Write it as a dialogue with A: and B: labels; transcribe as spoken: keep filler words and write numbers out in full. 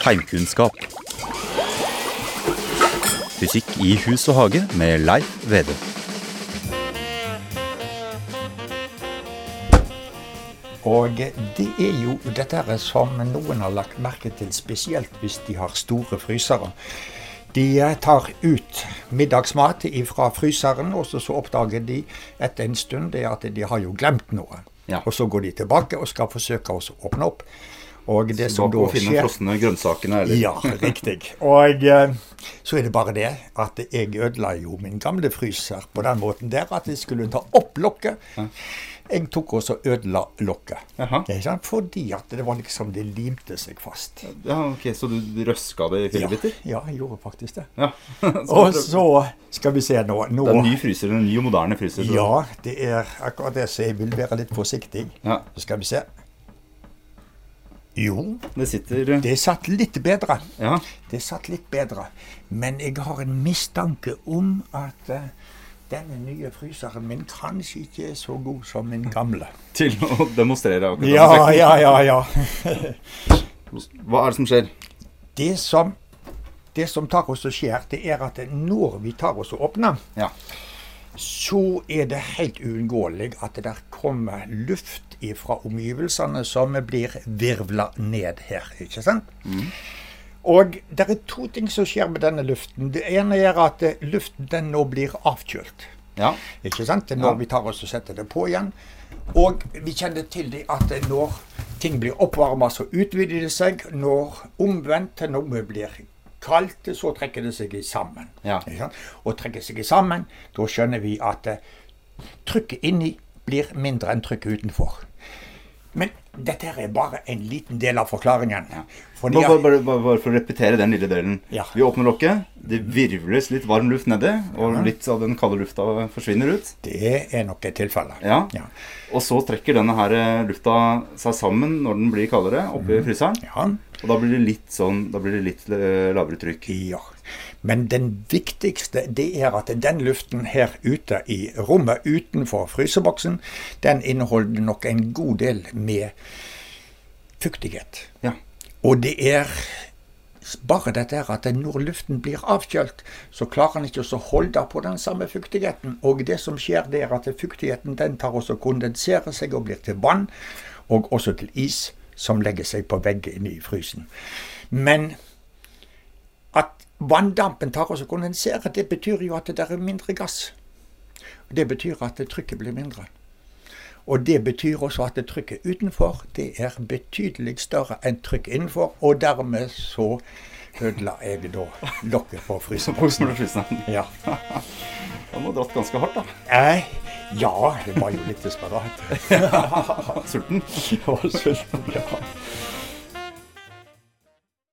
A: heimkunnskap. Fysikk i hus og hage med Leif Vede.
B: Og det er jo dette her som noen har lagt merke til, spesielt hvis de har store frysere. De tar ut middagsmat fra fryseren, og så, så oppdager de etter en stund det at de har jo glemt noe. Ja. Og så går de tilbake og skal forsøke å åpne opp. Og det
A: så
B: som da
A: finne
B: skjer...
A: frosne grønnsakene, eller?
B: Ja, riktig. Og eh, så er det bare det at jeg ødela jo min gamle fryser på den måten der, at jeg skulle ta opp lokket. Ja. Jeg tok også ødela lokket. Jaha. Fordi at det var liksom, det limte seg fast.
A: Ja, ok, så du røska det i fillebiter?
B: Ja, ja, jeg gjorde faktisk det.
A: Ja.
B: så og så skal vi se nå, nå...
A: Det er en ny fryser, en ny og moderne fryser. Så...
B: Ja, det er akkurat det, så jeg vil være litt forsiktig.
A: Ja.
B: Så skal vi se. Jo,
A: det sitter...
B: Det satt litt bedre.
A: Ja.
B: Det satt litt bedre. Men jeg har en mistanke om at... Uh, denne nye fryseren min kanskje ikke er så god som min gamle.
A: Til å demonstrere akkurat.
B: Ja, ja, ja, ja.
A: Hva er det som skjer?
B: Det som, det som tar oss og skjer, det er at når vi tar oss og åpner, ja. Så er det helt uunngåelig at det der kommer luft fra omgivelsene som blir virvlet ned her, ikke sant? Mm. Og det er to ting som skjer med denne luften. Det ene er at luften den nå blir avkjølt.
A: Ja.
B: Ikke sant? Når ja. Vi tar oss og setter det på igjen. Og vi kjenner til det at når ting blir oppvarmet, så utvider det seg. Når omvendt noe blir kaldt, så trekker det seg sammen.
A: Ja.
B: Ikke sant? Og trekker seg sammen, da skjønner vi at trykket inni blir mindre enn trykket utenfor. Men dette er bare en liten del av forklaringen. Ja.
A: Bare, bare, bare, bare for å repetere den lille delen.
B: Ja.
A: Vi åpner lokket, det virvles litt varm luft nede, og ja. Litt av den kalde lufta forsvinner ut.
B: Det er nok et tilfelle.
A: Ja. Ja. Og så trekker denne her lufta seg sammen når den blir kaldere oppe i fryseren.
B: Ja.
A: Og da blir det litt sånn, da blir det litt lavere trykk.
B: Ja. Men den viktigste, det er at den luften her ute i rommet utenfor fryseboksen, den inneholder nok en god del med fuktighet.
A: Ja.
B: Og det er bare dette her at når luften blir avkjølt, så klarer den ikke å holde på den samme fuktigheten. Og det som skjer, det er at fuktigheten den tar også kondenserer seg og blir til vann, og også til is som legger seg på veggen inne i frysen. Men at vanndampen tar også kondenserer, det betyr jo at det er mindre gass. Det betyr at trykket blir mindre. Og det betyr også at trykket utenfor, det er betydelig større enn trykk innenfor, og dermed så ødela jeg da lokket på fryseboksen. Ja.
A: Den var dratt ganske hardt da.
B: Eh, ja, det var jo litt desperat.
A: Sulten?
B: Jeg var sulten, ja.